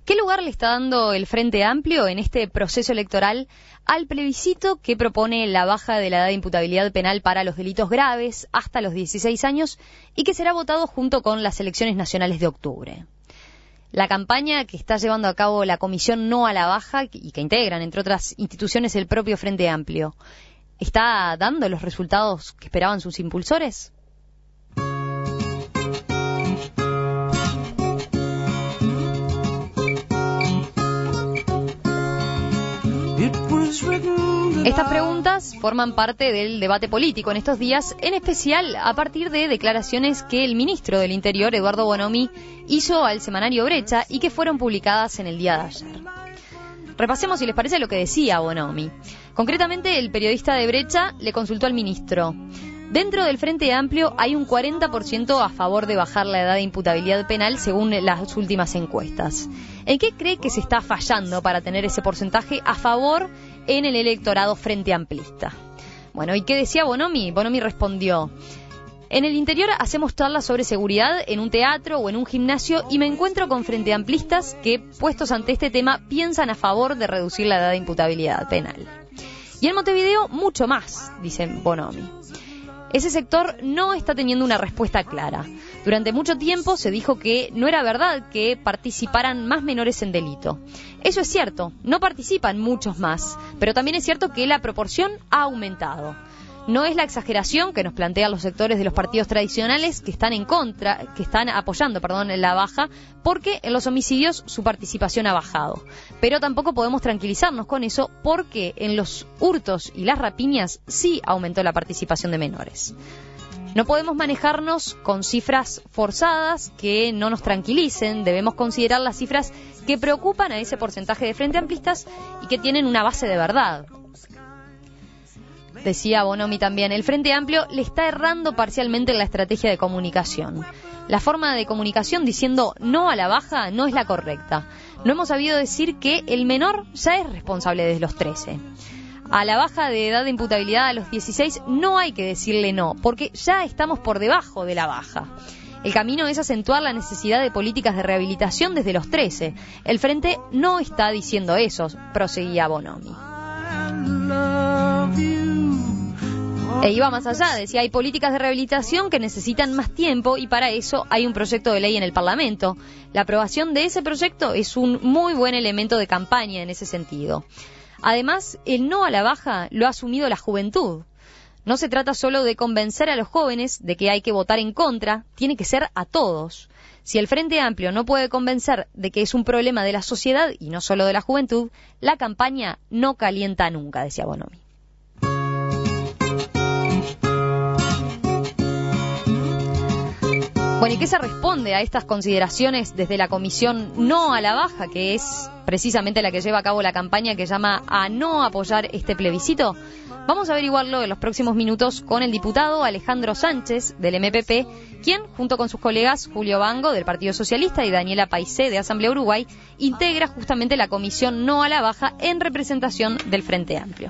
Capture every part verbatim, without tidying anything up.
¿Qué lugar le está dando el Frente Amplio en este proceso electoral al plebiscito que propone la baja de la edad de imputabilidad penal para los delitos graves hasta los dieciséis años y que será votado junto con las elecciones nacionales de octubre? La campaña que está llevando a cabo la Comisión No a la Baja y que integran, entre otras instituciones, el propio Frente Amplio, ¿está dando los resultados que esperaban sus impulsores? Estas preguntas forman parte del debate político en estos días, en especial a partir de declaraciones que el ministro del Interior, Eduardo Bonomi, hizo al semanario Brecha y que fueron publicadas en el día de ayer. Repasemos, si les parece, lo que decía Bonomi. Concretamente, el periodista de Brecha le consultó al ministro: dentro del Frente Amplio hay un cuarenta por ciento a favor de bajar la edad de imputabilidad penal según las últimas encuestas. ¿En qué cree que se está fallando para tener ese porcentaje a favor en el electorado frente amplista? Bueno, ¿y qué decía Bonomi? Bonomi respondió: en el interior hacemos charlas sobre seguridad en un teatro o en un gimnasio y me encuentro con frente amplistas que, puestos ante este tema, piensan a favor de reducir la edad de imputabilidad penal. Y en Montevideo, mucho más, dice Bonomi. Ese sector no está teniendo una respuesta clara. Durante mucho tiempo se dijo que no era verdad que participaran más menores en delito. Eso es cierto, no participan muchos más, pero también es cierto que la proporción ha aumentado. No es la exageración que nos plantean los sectores de los partidos tradicionales que están en contra, que están apoyando, perdón, la baja, porque en los homicidios su participación ha bajado. Pero tampoco podemos tranquilizarnos con eso, porque en los hurtos y las rapiñas sí aumentó la participación de menores. No podemos manejarnos con cifras forzadas que no nos tranquilicen. Debemos considerar las cifras que preocupan a ese porcentaje de frente amplistas y que tienen una base de verdad. Decía Bonomi también, el Frente Amplio le está errando parcialmente en la estrategia de comunicación. La forma de comunicación diciendo no a la baja no es la correcta. No hemos sabido decir que el menor ya es responsable desde los trece. A la baja de edad de imputabilidad a los dieciséis no hay que decirle no, porque ya estamos por debajo de la baja. El camino es acentuar la necesidad de políticas de rehabilitación desde los trece. El Frente no está diciendo eso, proseguía Bonomi. E iba más allá, decía, hay políticas de rehabilitación que necesitan más tiempo y para eso hay un proyecto de ley en el Parlamento. La aprobación de ese proyecto es un muy buen elemento de campaña en ese sentido. Además, el no a la baja lo ha asumido la juventud. No se trata solo de convencer a los jóvenes de que hay que votar en contra, tiene que ser a todos. Si el Frente Amplio no puede convencer de que es un problema de la sociedad y no solo de la juventud, la campaña no calienta nunca, decía Bonomi. Bueno, ¿y qué se responde a estas consideraciones desde la Comisión No a la Baja, que es precisamente la que lleva a cabo la campaña que llama a no apoyar este plebiscito? Vamos a averiguarlo en los próximos minutos con el diputado Alejandro Sánchez, del M P P, quien, junto con sus colegas Julio Bango, del Partido Socialista, y Daniela Paisé, de Asamblea Uruguay, integra justamente la Comisión No a la Baja en representación del Frente Amplio.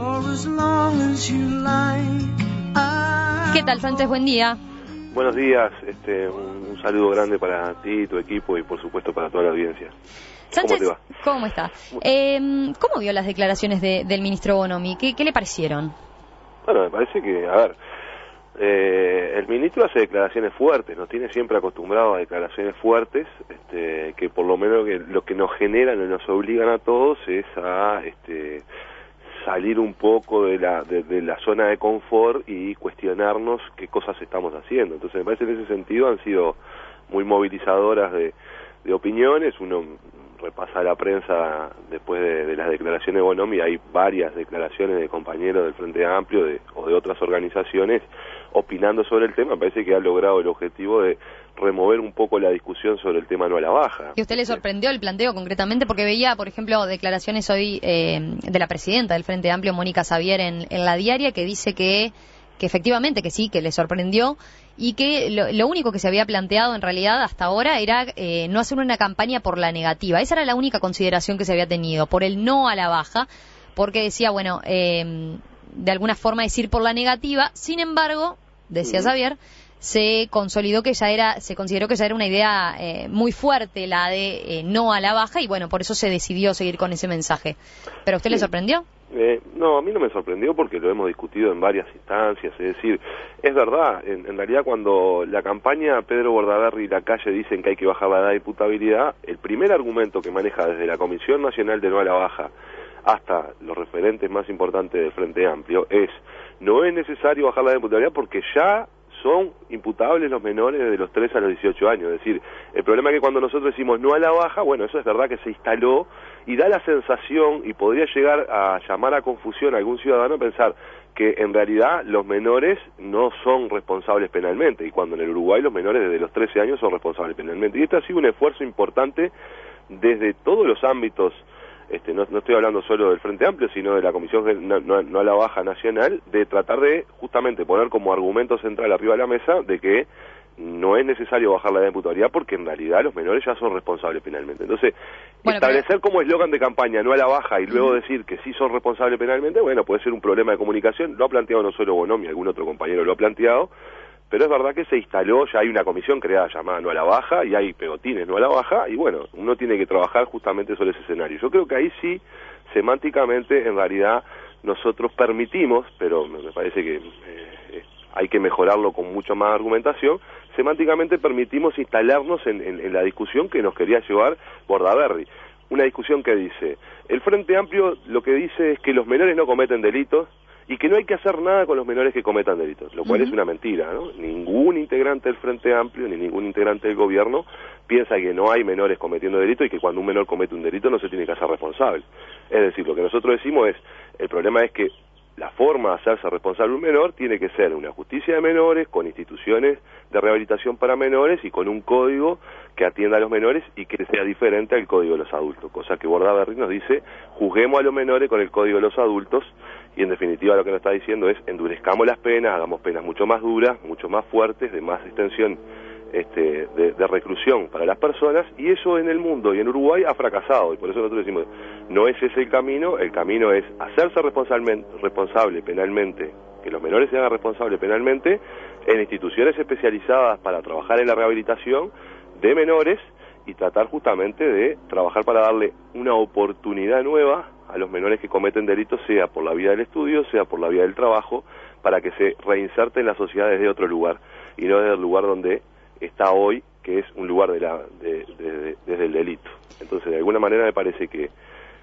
¿Qué tal, Sánchez? Buen día. Buenos días, este, un, un saludo grande para ti, tu equipo y por supuesto para toda la audiencia. Sánchez, ¿Cómo te va? ¿Cómo está? Eh, ¿Cómo vio las declaraciones de, del ministro Bonomi? ¿Qué, ¿Qué le parecieron? Bueno, me parece que, a ver, eh, el ministro hace declaraciones fuertes, nos tiene siempre acostumbrado a declaraciones fuertes, este, que por lo menos que, lo que nos generan y nos obligan a todos es a este, salir un poco de la, de, de la zona de confort y cuestionarnos qué cosas estamos haciendo. Entonces me parece que en ese sentido han sido muy movilizadoras de, de opiniones. Uno repasa la prensa después de, de las declaraciones de Bonomi, hay varias declaraciones de compañeros del Frente Amplio de, o de otras organizaciones opinando sobre el tema. Me parece que ha logrado el objetivo de remover un poco la discusión sobre el tema no a la baja. ¿Y usted le sorprendió el planteo concretamente? Porque veía, por ejemplo, declaraciones hoy eh, de la presidenta del Frente Amplio, Mónica Xavier, en, en La Diaria, que dice que, que efectivamente, que sí, que le sorprendió y que lo, lo único que se había planteado en realidad hasta ahora era eh, no hacer una campaña por la negativa. Esa era la única consideración que se había tenido, por el no a la baja, porque decía, bueno, eh, de alguna forma decir por la negativa. Sin embargo, decía Xavier, se consolidó que ya era, se consideró que ya era una idea eh, muy fuerte la de eh, no a la baja, y bueno, por eso se decidió seguir con ese mensaje. ¿Pero a usted sí. le sorprendió? Eh, no, a mí no me sorprendió porque lo hemos discutido en varias instancias, es decir, es verdad, en, en realidad cuando la campaña Pedro Bordaberry y Lacalle dicen que hay que bajar la edad de imputabilidad, el primer argumento que maneja desde la Comisión Nacional de No a la Baja hasta los referentes más importantes del Frente Amplio es, no es necesario bajar la edad de imputabilidad porque ya son imputables los menores de los tres a los dieciocho años, es decir, el problema es que cuando nosotros decimos no a la baja, bueno, eso es verdad que se instaló y da la sensación, y podría llegar a llamar a confusión a algún ciudadano pensar que en realidad los menores no son responsables penalmente, y cuando en el Uruguay los menores desde los trece años son responsables penalmente. Y este ha sido un esfuerzo importante desde todos los ámbitos. Este, no, no estoy hablando solo del Frente Amplio, sino de la Comisión no, no, no a la Baja Nacional, de tratar de justamente poner como argumento central arriba de la mesa de que no es necesario bajar la edad de imputabilidad porque en realidad los menores ya son responsables penalmente. Entonces, bueno, establecer pero... como eslogan de campaña no a la baja y luego uh-huh. decir que sí son responsables penalmente, bueno, puede ser un problema de comunicación. Lo ha planteado no solo Bonomi, algún otro compañero lo ha planteado, pero es verdad que se instaló, ya hay una comisión creada llamada No a la Baja, y hay pegotines No a la Baja, y bueno, uno tiene que trabajar justamente sobre ese escenario. Yo creo que ahí sí, semánticamente, en realidad, nosotros permitimos, pero me parece que eh, hay que mejorarlo con mucha más argumentación, semánticamente permitimos instalarnos en, en, en la discusión que nos quería llevar Bordaberry. Una discusión que dice, el Frente Amplio lo que dice es que los menores no cometen delitos, y que no hay que hacer nada con los menores que cometan delitos, lo cual uh-huh. es una mentira, ¿no? Ningún integrante del Frente Amplio, ni ningún integrante del gobierno piensa que no hay menores cometiendo delitos y que cuando un menor comete un delito no se tiene que hacer responsable. Es decir, lo que nosotros decimos es, el problema es que la forma de hacerse responsable un menor tiene que ser una justicia de menores, con instituciones de rehabilitación para menores y con un código que atienda a los menores y que sea diferente al código de los adultos, cosa que Bordaberry nos dice, juzguemos a los menores con el código de los adultos, y en definitiva lo que nos está diciendo es, endurezcamos las penas, hagamos penas mucho más duras, mucho más fuertes, de más extensión este, de, de reclusión para las personas, y eso en el mundo y en Uruguay ha fracasado, y por eso nosotros decimos, no es ese el camino, el camino es hacerse responsable, responsable penalmente, que los menores se hagan responsables penalmente en instituciones especializadas para trabajar en la rehabilitación de menores y tratar justamente de trabajar para darle una oportunidad nueva a los menores que cometen delitos, sea por la vía del estudio, sea por la vía del trabajo, para que se reinserten en la sociedad desde otro lugar, y no desde el lugar donde está hoy, que es un lugar de la, de, de, de, desde el delito. Entonces, de alguna manera me parece que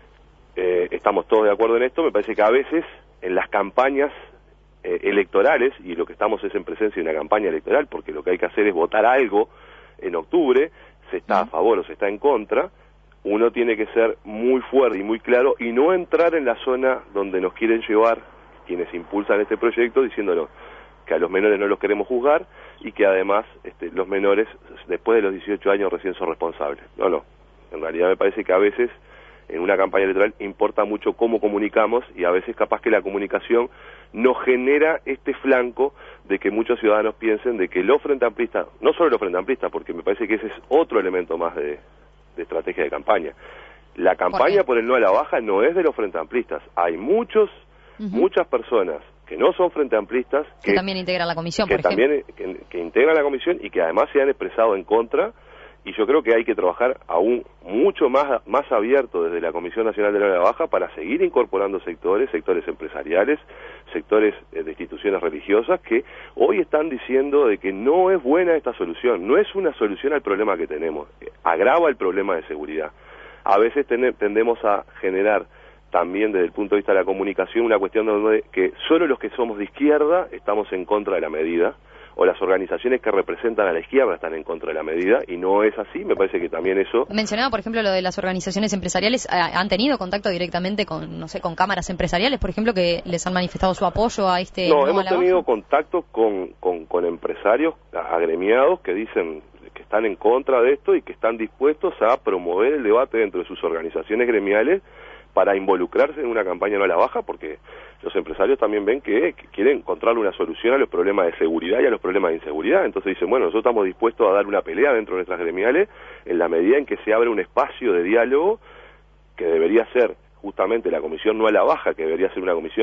eh, estamos todos de acuerdo en esto, me parece que a veces en las campañas eh, electorales, y lo que estamos es en presencia de una campaña electoral, porque lo que hay que hacer es votar algo en octubre, se está a favor o se está en contra, uno tiene que ser muy fuerte y muy claro y no entrar en la zona donde nos quieren llevar quienes impulsan este proyecto diciéndonos que a los menores no los queremos juzgar y que además este, los menores después de los dieciocho años recién son responsables. No, no. En realidad me parece que a veces en una campaña electoral importa mucho cómo comunicamos y a veces capaz que la comunicación nos genera este flanco de que muchos ciudadanos piensen de que los frente amplistas, no solo los frente amplistas, porque me parece que ese es otro elemento más de, de estrategia de campaña. La campaña ¿Por, por el no a la baja no es de los frente amplistas. Hay muchos, uh-huh. muchas personas que no son frente amplistas que, que también integran la comisión, que por ejemplo. también que, que integran la comisión y que además se han expresado en contra. Y yo creo que hay que trabajar aún mucho más más abierto desde la Comisión Nacional de la Baja para seguir incorporando sectores, sectores empresariales, sectores eh, de instituciones religiosas que hoy están diciendo de que no es buena esta solución, no es una solución al problema que tenemos, eh, agrava el problema de seguridad. A veces ten, tendemos a generar también desde el punto de vista de la comunicación una cuestión donde que solo los que somos de izquierda estamos en contra de la medida, o las organizaciones que representan a la izquierda están en contra de la medida, y no es así, me parece que también eso... Mencionaba, por ejemplo, lo de las organizaciones empresariales, ¿han tenido contacto directamente con, no sé, con cámaras empresariales, por ejemplo, que les han manifestado su apoyo a este... No, hemos tenido contacto con, con, con empresarios agremiados que dicen que están en contra de esto y que están dispuestos a promover el debate dentro de sus organizaciones gremiales para involucrarse en una campaña no a la baja, porque los empresarios también ven que, que quieren encontrarle una solución a los problemas de seguridad y a los problemas de inseguridad. Entonces dicen, bueno, nosotros estamos dispuestos a dar una pelea dentro de nuestras gremiales en la medida en que se abre un espacio de diálogo que debería ser justamente la comisión no a la baja, que debería ser una comisión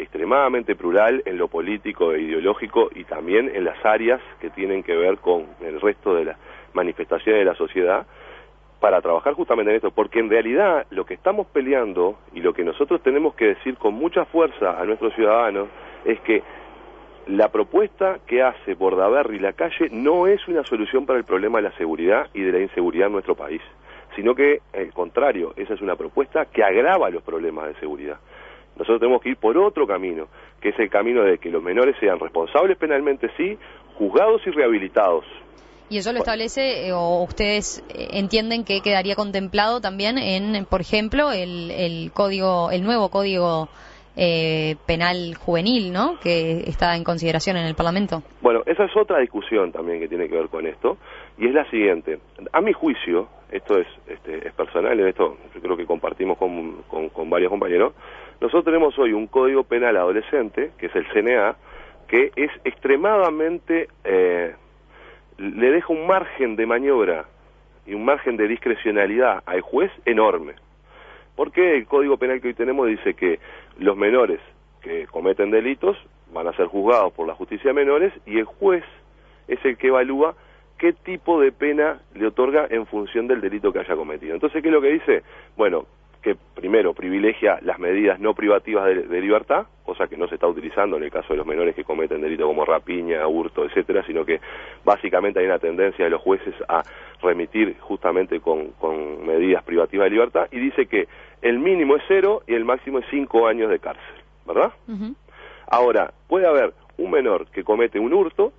extremadamente plural en lo político e ideológico y también en las áreas que tienen que ver con el resto de las manifestaciones de la sociedad, para trabajar justamente en esto, porque en realidad lo que estamos peleando y lo que nosotros tenemos que decir con mucha fuerza a nuestros ciudadanos es que la propuesta que hace Bordaberry Lacalle no es una solución para el problema de la seguridad y de la inseguridad en nuestro país, sino que, al contrario, esa es una propuesta que agrava los problemas de seguridad. Nosotros tenemos que ir por otro camino, que es el camino de que los menores sean responsables penalmente, sí, juzgados y rehabilitados. ¿Y eso lo establece eh, o ustedes eh, entienden que quedaría contemplado también en, por ejemplo, el, el código, el nuevo código eh, penal juvenil, ¿no?, que está en consideración en el Parlamento? Bueno, esa es otra discusión también que tiene que ver con esto, y es la siguiente. A mi juicio, esto es, este, es personal, en esto yo creo que compartimos con, con, con varios compañeros, nosotros tenemos hoy un código penal adolescente, que es el C N A, que es extremadamente... Eh, le deja un margen de maniobra y un margen de discrecionalidad al juez enorme. Porque el Código Penal que hoy tenemos dice que los menores que cometen delitos van a ser juzgados por la justicia de menores y el juez es el que evalúa qué tipo de pena le otorga en función del delito que haya cometido. Entonces, ¿qué es lo que dice? Bueno, que primero privilegia las medidas no privativas de, de libertad, cosa que no se está utilizando en el caso de los menores que cometen delitos como rapiña, hurto, etcétera, sino que básicamente hay una tendencia de los jueces a remitir justamente con, con medidas privativas de libertad, y dice que el mínimo es cero y el máximo es cinco años de cárcel, ¿verdad? Uh-huh. Ahora, puede haber un menor que comete un hurto,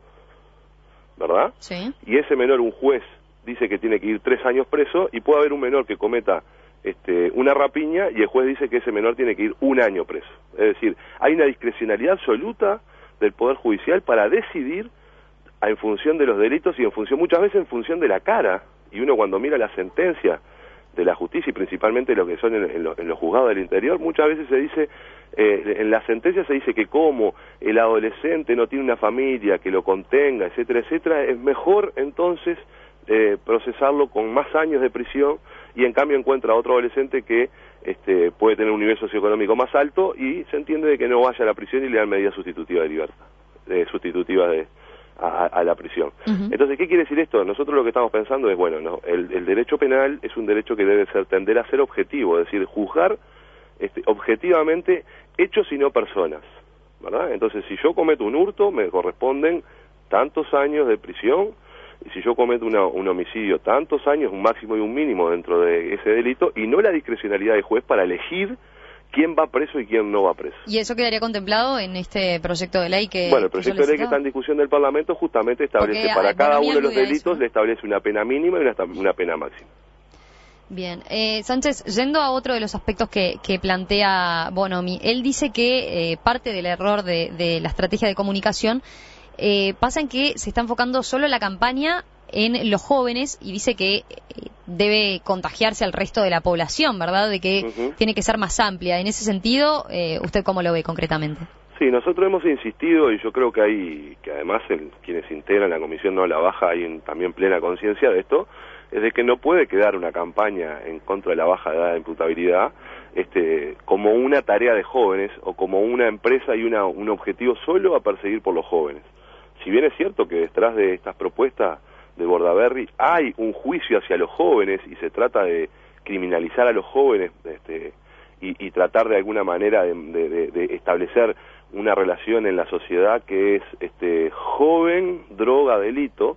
¿verdad? Sí. Y ese menor, un juez dice que tiene que ir tres años preso, y puede haber un menor que cometa Este, una rapiña y el juez dice que ese menor tiene que ir un año preso. Es decir, hay una discrecionalidad absoluta del Poder Judicial para decidir en función de los delitos y en función, muchas veces en función de la cara, y uno cuando mira la sentencia de la justicia y principalmente lo que son en, en, lo, en los juzgados del interior, muchas veces se dice, eh, en la sentencia se dice que como el adolescente no tiene una familia que lo contenga, etcétera, etcétera, es mejor entonces eh, procesarlo con más años de prisión, y en cambio encuentra a otro adolescente que este, puede tener un nivel socioeconómico más alto y se entiende de que no vaya a la prisión y le dan medidas sustitutivas de libertad, eh, sustitutivas de, a, a la prisión. Uh-huh. Entonces, ¿qué quiere decir esto? Nosotros lo que estamos pensando es, bueno, no, el, el derecho penal es un derecho que debe ser tender a ser objetivo, es decir, juzgar este, objetivamente hechos y no personas, ¿verdad? Entonces, si yo cometo un hurto, me corresponden tantos años de prisión, y si yo cometo una, un homicidio, tantos años, un máximo y un mínimo dentro de ese delito, y no la discrecionalidad del juez para elegir quién va preso y quién no va preso. ¿Y eso quedaría contemplado en este proyecto de ley que... Bueno, el proyecto de ley que está en discusión del Parlamento justamente establece, porque para cada uno de los delitos, eso, ¿no?, le establece una pena mínima y una, una pena máxima. Bien, eh, Sánchez, yendo a otro de los aspectos que, que plantea Bonomi, él dice que eh, parte del error de, de la estrategia de comunicación Eh, pasa en que se está enfocando solo la campaña en los jóvenes y dice que eh, debe contagiarse al resto de la población, ¿verdad? De que uh-huh. tiene que ser más amplia. En ese sentido, eh, ¿usted cómo lo ve concretamente? Sí, nosotros hemos insistido, y yo creo que hay, que además el, quienes integran la Comisión No a la Baja hay en, también plena conciencia de esto, es de que no puede quedar una campaña en contra de la baja edad de imputabilidad este, como una tarea de jóvenes o como una empresa y una, un objetivo solo a perseguir por los jóvenes. Si bien es cierto que detrás de estas propuestas de Bordaberry hay un juicio hacia los jóvenes y se trata de criminalizar a los jóvenes este, y, y tratar de alguna manera de, de, de establecer una relación en la sociedad que es este, joven, droga, delito,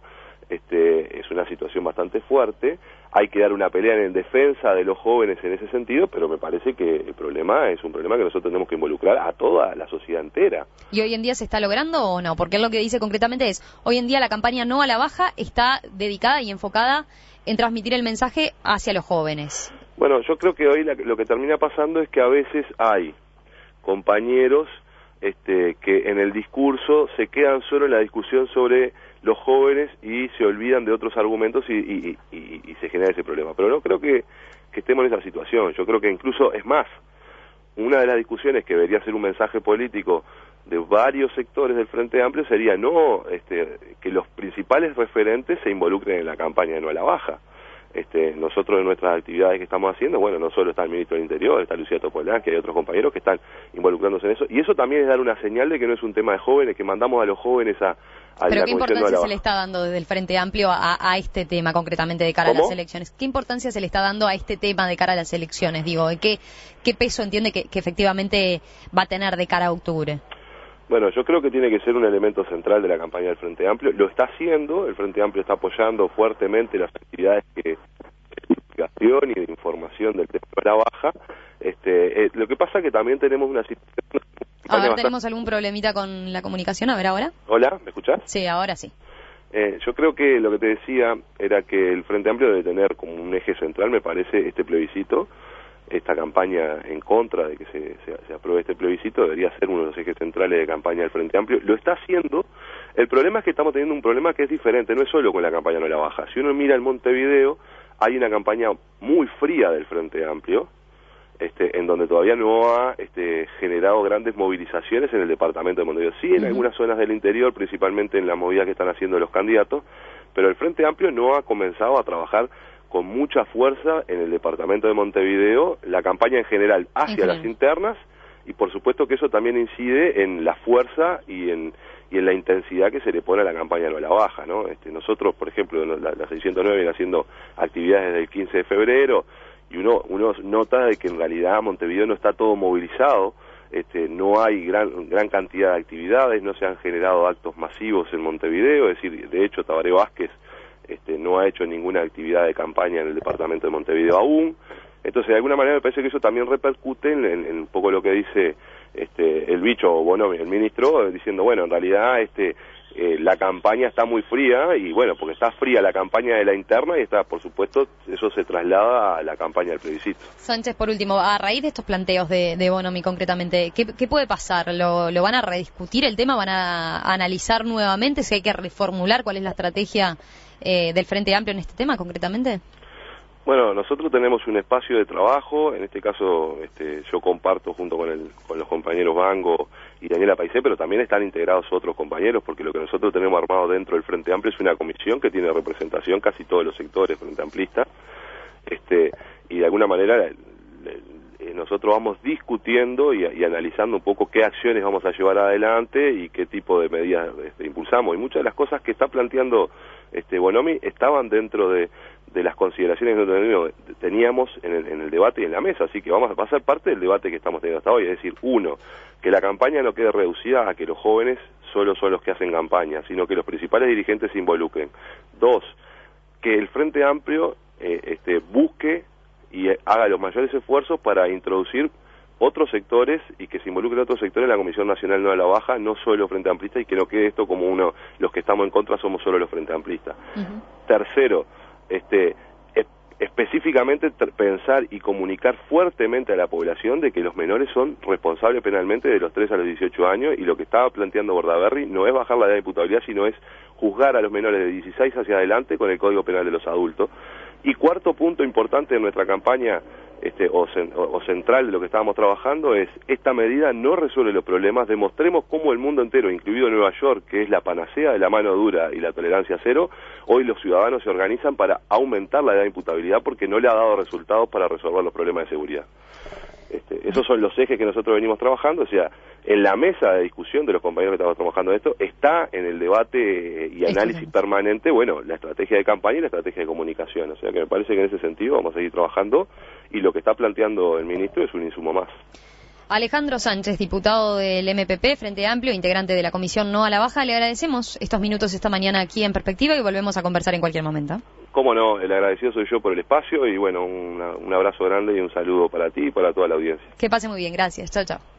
este, es una situación bastante fuerte. Hay que dar una pelea en defensa de los jóvenes en ese sentido, pero me parece que el problema es un problema que nosotros tenemos que involucrar a toda la sociedad entera. ¿Y hoy en día se está logrando o no? Porque él lo que dice concretamente es, hoy en día la campaña No a la Baja está dedicada y enfocada en transmitir el mensaje hacia los jóvenes. Bueno, yo creo que hoy la, lo que termina pasando es que a veces hay compañeros este, que en el discurso se quedan solo en la discusión sobre los jóvenes y se olvidan de otros argumentos y, y, y, y se genera ese problema. Pero no creo que, que estemos en esa situación. Yo creo que incluso, es más, una de las discusiones que debería ser un mensaje político de varios sectores del Frente Amplio sería no este, que los principales referentes se involucren en la campaña de No a la Baja. Este, nosotros en nuestras actividades que estamos haciendo, bueno, no solo está el ministro del Interior, está Lucía Topolán, que hay otros compañeros que están involucrándose en eso, y eso también es dar una señal de que no es un tema de jóvenes, que mandamos a los jóvenes a, a ¿Pero la qué Comisión importancia de la se le está dando desde el Frente Amplio a, a este tema concretamente de cara ¿Cómo? a las elecciones? ¿Qué importancia se le está dando a este tema de cara a las elecciones? Digo, ¿qué, qué peso entiende que, que efectivamente va a tener de cara a octubre? Bueno, yo creo que tiene que ser un elemento central de la campaña del Frente Amplio. Lo está haciendo, el Frente Amplio está apoyando fuertemente las actividades que, de investigación y de información del tema de la baja. Este, eh, lo que pasa es que también tenemos una situación... A ver, ¿tenemos algún problemita con la comunicación? A ver, ¿ahora? Hola, ¿me escuchás? Sí, ahora sí. Eh, yo creo que lo que te decía era que el Frente Amplio debe tener como un eje central, me parece, este plebiscito. Esta campaña en contra de que se, se, se apruebe este plebiscito debería ser uno de los ejes centrales de campaña del Frente Amplio. Lo está haciendo. El problema es que estamos teniendo un problema que es diferente, no es solo con la campaña No la Baja. Si uno mira el Montevideo, hay una campaña muy fría del Frente Amplio, este, en donde todavía no ha este, generado grandes movilizaciones en el departamento de Montevideo. Sí, en uh-huh. algunas zonas del interior, principalmente en la movida que están haciendo los candidatos, pero el Frente Amplio no ha comenzado a trabajar con mucha fuerza en el departamento de Montevideo, la campaña en general hacia las internas, y por supuesto que eso también incide en la fuerza y en y en la intensidad que se le pone a la campaña No la Baja, ¿no? Este, nosotros, por ejemplo, la, la seiscientos nueve viene haciendo actividades desde el quince de febrero, y uno, uno nota de que en realidad Montevideo no está todo movilizado, este, no hay gran, gran cantidad de actividades, no se han generado actos masivos en Montevideo, es decir, de hecho Tabaré Vázquez Este, no ha hecho ninguna actividad de campaña en el departamento de Montevideo aún. Entonces, de alguna manera me parece que eso también repercute en, en, en un poco lo que dice este, el bicho Bonomi, el ministro, diciendo, bueno, en realidad este, eh, la campaña está muy fría, y bueno, porque está fría la campaña de la interna, y está, por supuesto, eso se traslada a la campaña del plebiscito. Sánchez, por último, a raíz de estos planteos de, de Bonomi concretamente, ¿qué, qué puede pasar? ¿Lo, ¿Lo van a rediscutir el tema? ¿Van a analizar nuevamente si hay que reformular cuál es la estrategia Eh, del Frente Amplio en este tema concretamente? Bueno, nosotros tenemos un espacio de trabajo, en este caso este, yo comparto junto con, el, con los compañeros Bango y Daniela Paisé, pero también están integrados otros compañeros, porque lo que nosotros tenemos armado dentro del Frente Amplio es una comisión que tiene representación casi todos los sectores Frente Amplista, este, y de alguna manera le, le, nosotros vamos discutiendo y, y analizando un poco qué acciones vamos a llevar adelante y qué tipo de medidas este, impulsamos, y muchas de las cosas que está planteando este Bonomi estaban dentro de, de las consideraciones que teníamos en el, en el debate y en la mesa, así que vamos a pasar parte del debate que estamos teniendo hasta hoy, es decir, uno, que la campaña no quede reducida a que los jóvenes solo son los que hacen campaña, sino que los principales dirigentes se involucren. Dos, que el Frente Amplio eh, este, busque y haga los mayores esfuerzos para introducir otros sectores y que se involucren otros sectores en la Comisión Nacional No la Baja, no solo los Frente Amplistas, y que no quede esto como uno, los que estamos en contra somos solo los Frente Amplistas. Uh-huh. Tercero, este, es, específicamente pensar y comunicar fuertemente a la población de que los menores son responsables penalmente de los tres a los dieciocho años, y lo que estaba planteando Bordaberry no es bajar la edad de imputabilidad, sino es juzgar a los menores de dieciséis hacia adelante con el Código Penal de los adultos. Y cuarto punto importante de nuestra campaña Este, o, o, o central de lo que estábamos trabajando es, esta medida no resuelve los problemas, demostremos cómo el mundo entero, incluido Nueva York, que es la panacea de la mano dura y la tolerancia cero, hoy los ciudadanos se organizan para aumentar la edad de imputabilidad porque no le ha dado resultados para resolver los problemas de seguridad. Este, esos son los ejes que nosotros venimos trabajando, o sea, en la mesa de discusión de los compañeros que estamos trabajando en esto, está en el debate y análisis permanente, bueno, la estrategia de campaña y la estrategia de comunicación, o sea que me parece que en ese sentido vamos a seguir trabajando, y lo que está planteando el ministro es un insumo más. Alejandro Sánchez, diputado del M P P, Frente Amplio, integrante de la Comisión No a la Baja, le agradecemos estos minutos esta mañana aquí en Perspectiva y volvemos a conversar en cualquier momento. Cómo no, el agradecido soy yo por el espacio y bueno, una, un abrazo grande y un saludo para ti y para toda la audiencia. Que pase muy bien, gracias, chao, chao.